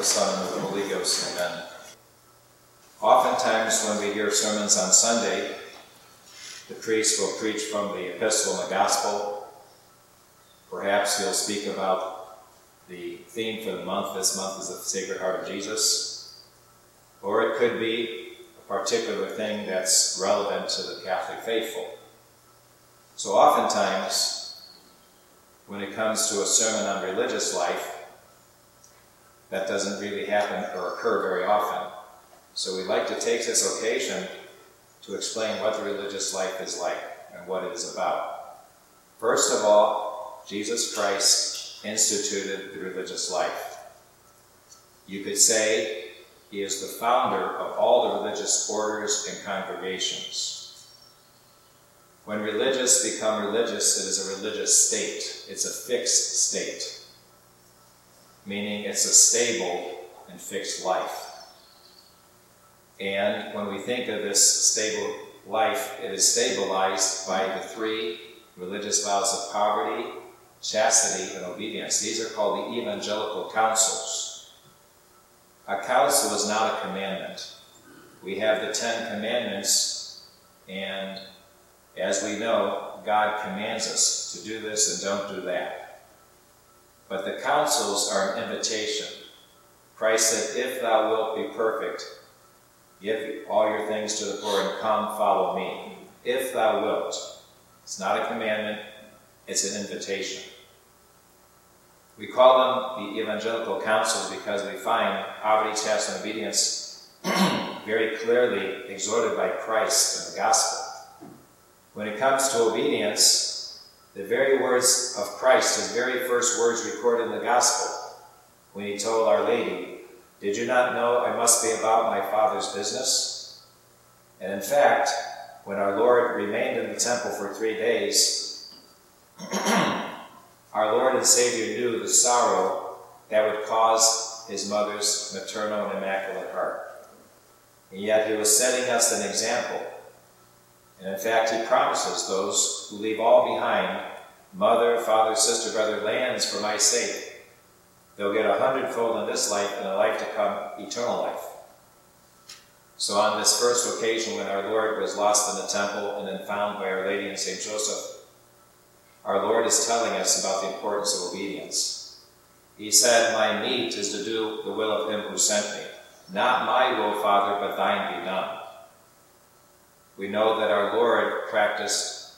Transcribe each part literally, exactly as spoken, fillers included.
the Son, and of the Holy Ghost. Amen. Oftentimes when we hear sermons on Sunday, the priest will preach from the epistle and the gospel. Perhaps he'll speak about the theme for the month. This month is the Sacred Heart of Jesus. Or it could be a particular thing that's relevant to the Catholic faithful. So oftentimes, when it comes to a sermon on religious life, that doesn't really happen or occur very often. So we'd like to take this occasion to explain what the religious life is like and what it is about. First of all, Jesus Christ instituted the religious life. You could say he is the founder of all the religious orders and congregations. When religious become religious, it is a religious state. It's a fixed state, meaning it's a stable and fixed life. And when we think of this stable life, it is stabilized by the three religious vows of poverty, chastity, and obedience. These are called the evangelical counsels. A counsel is not a commandment. We have the Ten Commandments, and as we know, God commands us to do this and don't do that. But the counsels are an invitation. Christ said, "If thou wilt be perfect, give all your things to the poor and come follow me." If thou wilt. It's not a commandment, it's an invitation. We call them the evangelical counsels because we find poverty, chastity, and obedience very clearly exhorted by Christ in the gospel. When it comes to obedience, the very words of Christ, his very first words recorded in the gospel, when he told Our Lady, "Did you not know I must be about my Father's business?" And in fact, when our Lord remained in the temple for three days, our Lord and Savior knew the sorrow that would cause his mother's maternal and immaculate heart. And yet he was setting us an example. And in fact, he promises those who leave all behind, mother, father, sister, brother, lands for my sake, they'll get a hundredfold in this life and a life to come, eternal life. So on this first occasion when our Lord was lost in the temple and then found by Our Lady and Saint Joseph, our Lord is telling us about the importance of obedience. He said, "My meat is to do the will of him who sent me. Not my will, Father, but thine be done." We know that our Lord practiced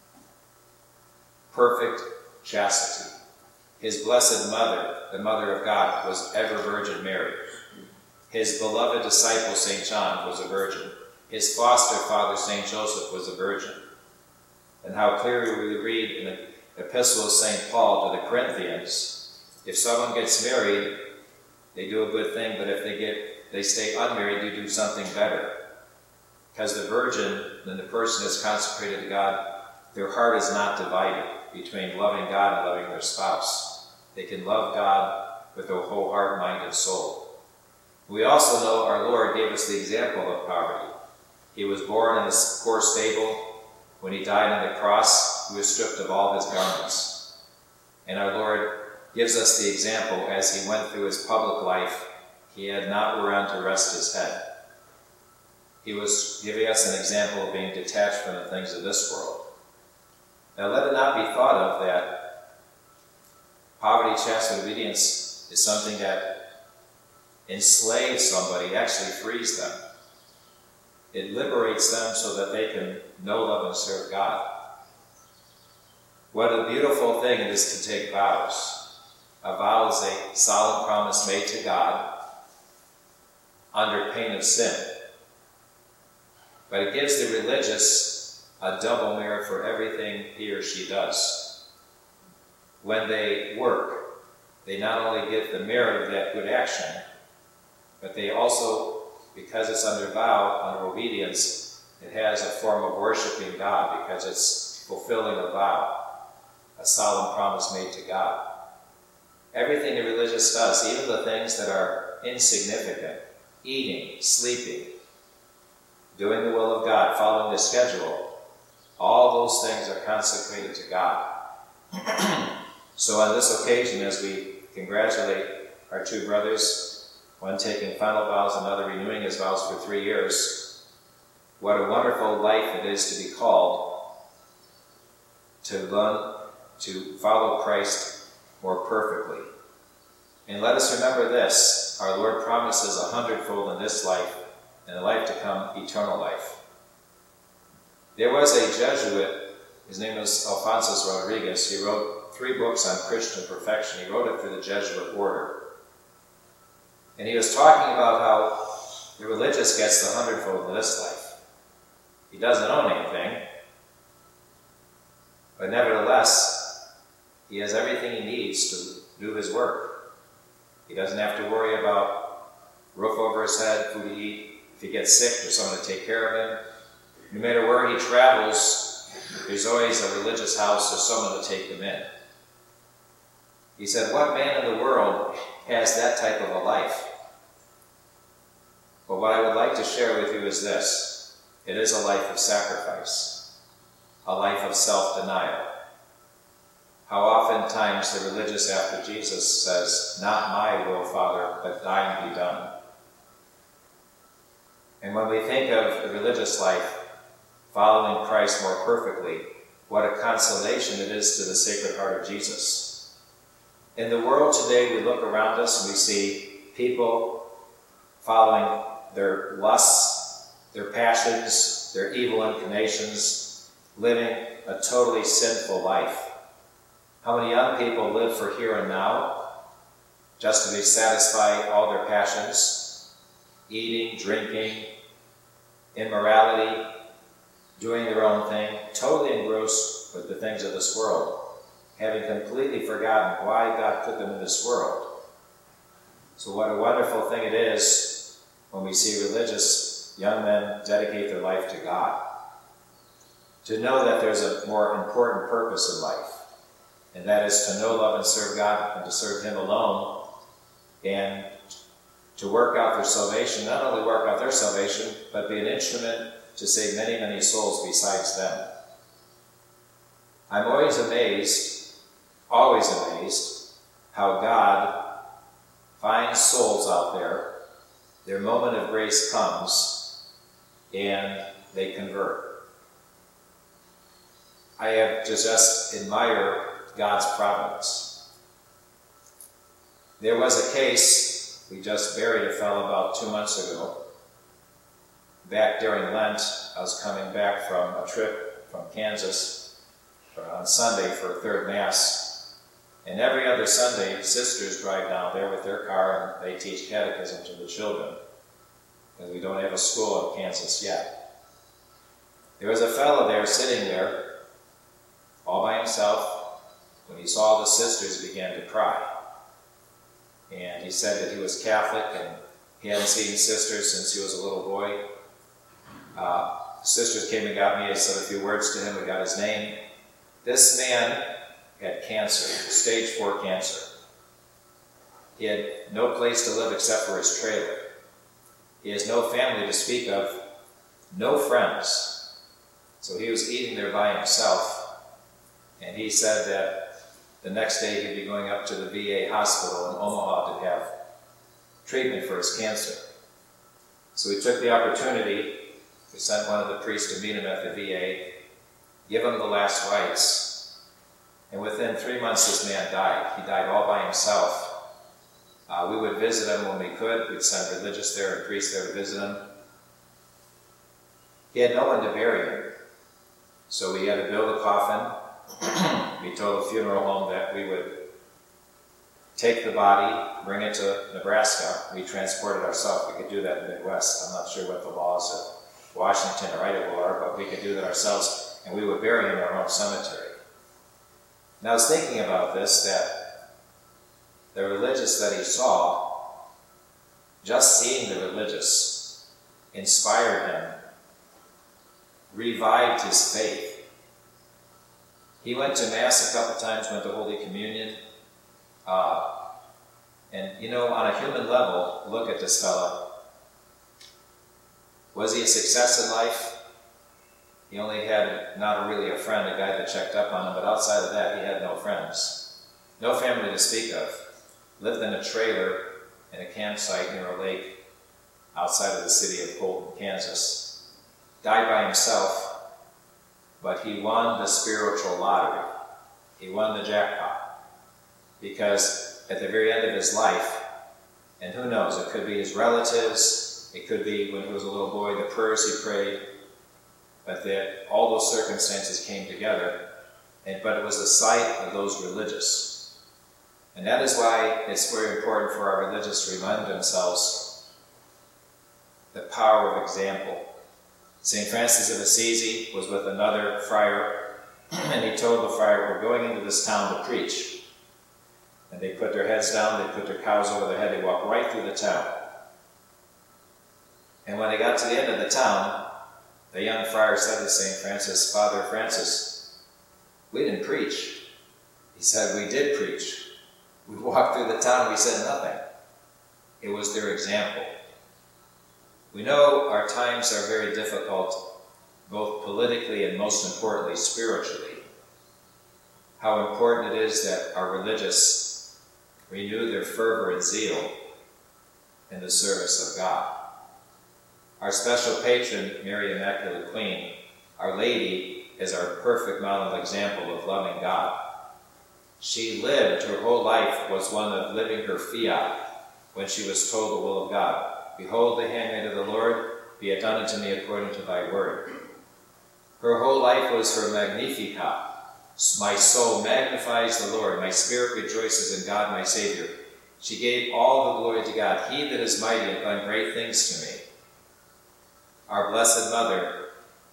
perfect chastity. His blessed mother, the Mother of God, was ever Virgin Mary. His beloved disciple, Saint John, was a virgin. His foster father, Saint Joseph, was a virgin. And how clearly we read in the epistle of Saint Paul to the Corinthians, if someone gets married, they do a good thing, but if they get they stay unmarried, you do something better. Because the virgin, when the person is consecrated to God, their heart is not divided between loving God and loving their spouse. They can love God with their whole heart, mind, and soul. We also know our Lord gave us the example of poverty. He was born in a poor stable. When he died on the cross, he was stripped of all his garments. And our Lord gives us the example as he went through his public life. He had not whereon to rest his head. He was giving us an example of being detached from the things of this world. Now let it not be thought of that poverty, chastity, and obedience is something that enslaves somebody, actually frees them. It liberates them so that they can know, love, and serve God. What a beautiful thing it is to take vows. A vow is a solemn promise made to God under pain of sin. But it gives the religious a double merit for everything he or she does. When they work, they not only get the merit of that good action, but they also, because it's under vow, under obedience, it has a form of worshiping God because it's fulfilling a vow, a solemn promise made to God. Everything the religious does, even the things that are insignificant, eating, sleeping, doing the will of God, following the schedule, all those things are consecrated to God. So on this occasion, as we congratulate our two brothers one taking final vows, another renewing his vows for three years. What a wonderful life it is to be called to learn to follow Christ more perfectly. And let us remember this, our Lord promises a hundredfold in this life, and the life to come, eternal life. There was a Jesuit, his name was Alphonsus Rodriguez. He wrote three books on Christian perfection. He wrote it for the Jesuit order. And he was talking about how the religious gets the hundredfold in this life. He doesn't own anything, but nevertheless, he has everything he needs to do his work. He doesn't have to worry about roof over his head, food to eat, if he gets sick, there's someone to take care of him. No matter where he travels, there's always a religious house or someone to take him in. He said, what man in the world has that type of a life? But what I would like to share with you is this. It is a life of sacrifice, a life of self-denial. How oftentimes the religious after Jesus says, not my will, Father, but thine be done. And when we think of the religious life, following Christ more perfectly, what a consolation it is to the Sacred Heart of Jesus. In the world today, we look around us and we see people following their lusts, their passions, their evil inclinations, living a totally sinful life. How many young people live for here and now, just to be satisfy all their passions, eating, drinking, immorality, doing their own thing, totally engrossed with the things of this world, having completely forgotten why God put them in this world. So what a wonderful thing it is when we see religious young men dedicate their life to God. To know that there's a more important purpose in life, and that is to know, love, and serve God, and to serve Him alone, and to work out their salvation, not only work out their salvation, but be an instrument to save many, many souls besides them. I'm always amazed, always amazed, how God finds souls out there, their moment of grace comes, and they convert. I have to just admire God's providence. There was a case, we just buried a fellow about two months ago. Back during Lent, I was coming back from a trip from Kansas on Sunday for a third Mass. And every other Sunday, sisters drive down there with their car and they teach catechism to the children, because we don't have a school in Kansas yet. There was a fellow there sitting there all by himself. When he saw the sisters, he began to cry. And he said that he was Catholic and he hadn't seen sisters since he was a little boy. Uh, sisters came and got me. I said a few words to him. We got his name. This man had cancer, stage four cancer. He had no place to live except for his trailer. He has no family to speak of, no friends. So he was eating there by himself. And he said that the next day he'd be going up to the V A hospital in Omaha to have treatment for his cancer. So we took the opportunity. We sent one of the priests to meet him at the V A, give him the last rites, and within three months this man died. He died all by himself. Uh, we would visit him when we could. We'd send religious there and priests there to visit him. He had no one to bury him, so we had to build a coffin. We told the funeral home that we would take the body, bring it to Nebraska. We transported ourselves. We could do that in the Midwest. I'm not sure what the laws of Washington or Idaho are, but we could do that ourselves, and we would bury him in our own cemetery. And I was thinking about this, that the religious that he saw, just seeing the religious, inspired him, revived his faith. He went to Mass a couple times, went to Holy Communion, uh, and you know, on a human level, look at this fella. Was he a success in life? He only had not really a friend, a guy that checked up on him, but outside of that, he had no friends. No family to speak of. Lived in a trailer in a campsite near a lake outside of the city of Colton, Kansas. Died by himself, but he won the spiritual lottery. He won the jackpot. Because at the very end of his life, and who knows, it could be his relatives, it could be when he was a little boy, the prayers he prayed, but that all those circumstances came together, and, but it was the sight of those religious. And that is why it's very important for our religious to remind themselves the power of example. Saint Francis of Assisi was with another friar, and he told the friar, we're going into this town to preach. And they put their heads down, they put their cows over their head, they walked right through the town. And when they got to the end of the town, the young friar said to Saint Francis, Father Francis, we didn't preach. He said, we did preach. We walked through the town, we said nothing. It was their example. We know our times are very difficult, both politically and most importantly, spiritually. How important it is that our religious renew their fervor and zeal in the service of God. Our special patron, Mary Immaculate Queen, Our Lady, is our perfect model example of loving God. She lived, her whole life was one of living her fiat when she was told the will of God. Behold the handmaid of the Lord, be it done unto me according to thy word. Her whole life was her Magnificat. My soul magnifies the Lord, my spirit rejoices in God my Savior. She gave all the glory to God. He that is mighty hath done great things to me. Our Blessed Mother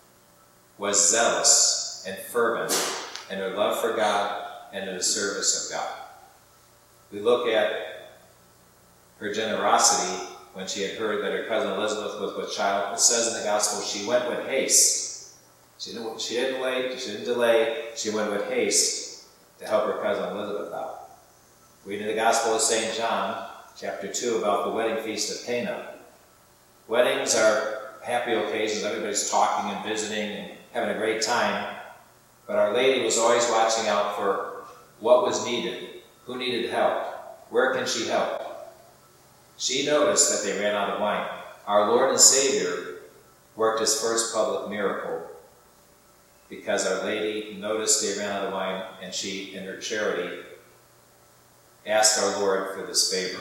was zealous and fervent in her love for God and in the service of God. We look at her generosity when she had heard that her cousin Elizabeth was with child. It says in the Gospel, she went with haste. She didn't, she didn't wait, she didn't delay, she went with haste to help her cousin Elizabeth out. Reading the Gospel of Saint John, chapter two, about the wedding feast of Cana. Weddings are happy occasions, everybody's talking and visiting and having a great time, but Our Lady was always watching out for what was needed, who needed help, where can she help. She noticed that they ran out of wine. Our Lord and Savior worked his first public miracle because Our Lady noticed they ran out of wine, and she, in her charity, asked our Lord for this favor.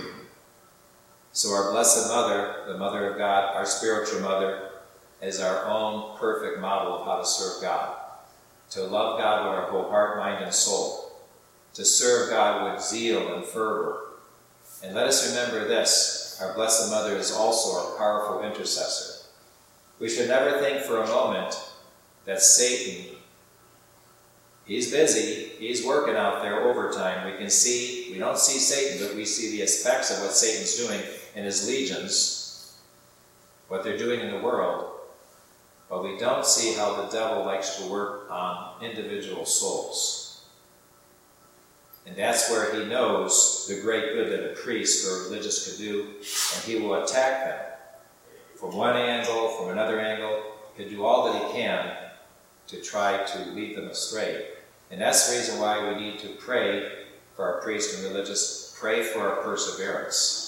So our Blessed Mother, the Mother of God, our spiritual mother, is our own perfect model of how to serve God. To love God with our whole heart, mind, and soul. To serve God with zeal and fervor. And let us remember this, our Blessed Mother is also our powerful intercessor. We should never think for a moment that Satan, he's busy, he's working out there overtime. We can see, we don't see Satan, but we see the effects of what Satan's doing in his legions, what they're doing in the world, but we don't see how the devil likes to work on individual souls. And that's where he knows the great good that a priest or a religious could do, and he will attack them from one angle, from another angle. He'll do all that he can to try to lead them astray. And that's the reason why we need to pray for our priests and religious, pray for our perseverance.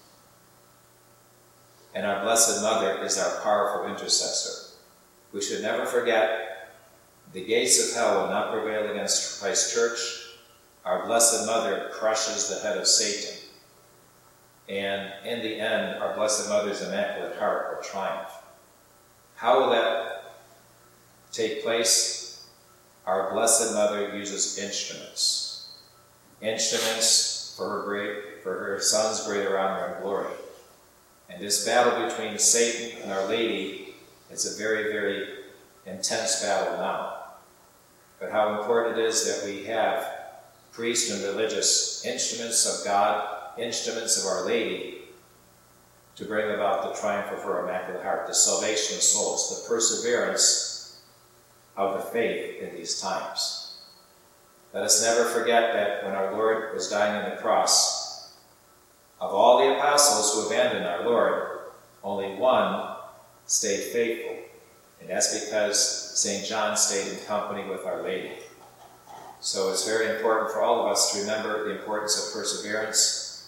And our Blessed Mother is our powerful intercessor. We should never forget the gates of hell will not prevail against Christ's church. Our Blessed Mother crushes the head of Satan. And in the end, our Blessed Mother's Immaculate Heart will triumph. How will that take place? Our Blessed Mother uses instruments. Instruments for her great, for her Son's greater honor and glory. And this battle between Satan and Our Lady is a very, very intense battle now. But how important it is that we have priests and religious instruments of God, instruments of Our Lady, to bring about the triumph of her Immaculate Heart, the salvation of souls, the perseverance of the faith in these times. Let us never forget that when our Lord was dying on the cross, of all the apostles who abandoned our Lord, only one stayed faithful. And that's because Saint John stayed in company with Our Lady. So it's very important for all of us to remember the importance of perseverance,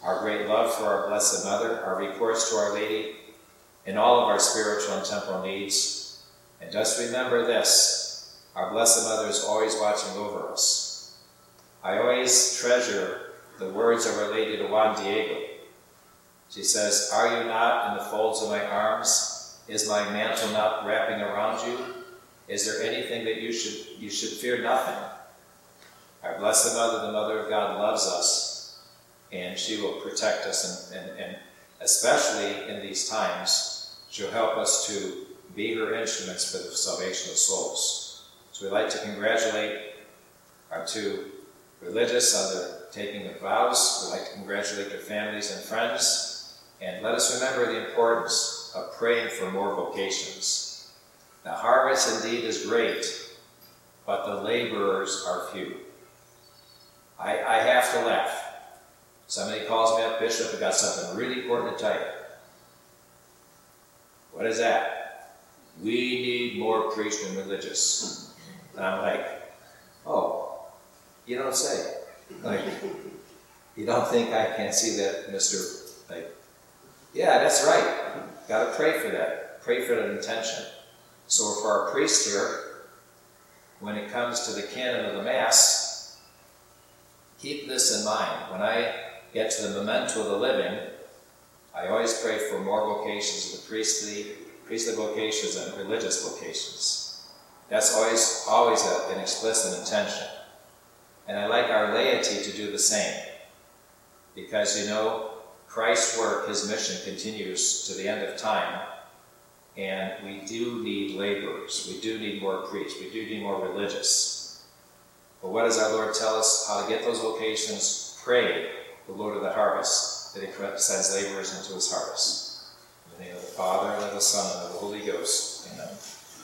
our great love for our Blessed Mother, our recourse to Our Lady in all of our spiritual and temporal needs. And just remember this, our Blessed Mother is always watching over us. I always treasure the words of Our Lady to Juan Diego. She says, "Are you not in the folds of my arms? Is my mantle not wrapping around you? Is there anything that you should you should fear nothing?" Our Blessed Mother, the Mother of God, loves us, and she will protect us, and, and, and especially in these times, she'll help us to be her instruments for the salvation of souls. So we'd like to congratulate our two religious on their taking of vows. We'd like to congratulate their families and friends, and let us remember the importance of praying for more vocations. The harvest indeed is great, but the laborers are few. I, I have to laugh. Somebody calls me up, "Bishop, I've got something really important to tell you." "What is that?" "We need more priests and religious." And I'm like, "Oh, you don't say." Like, you don't think I can't see that, Mister Like, yeah, that's right. Got to pray for that. Pray for that intention. So for our priest here, when it comes to the canon of the Mass, keep this in mind. When I get to the memento of the living, I always pray for more vocations of the priestly, priestly vocations and religious vocations. That's always, always a, an explicit intention. And I like our laity to do the same. Because, you know, Christ's work, his mission continues to the end of time. And we do need laborers. We do need more priests. We do need more religious. But what does our Lord tell us how to get those vocations? Pray, the Lord of the harvest, that he sends laborers into his harvest. In the name of the Father, and of the Son, and of the Holy Ghost.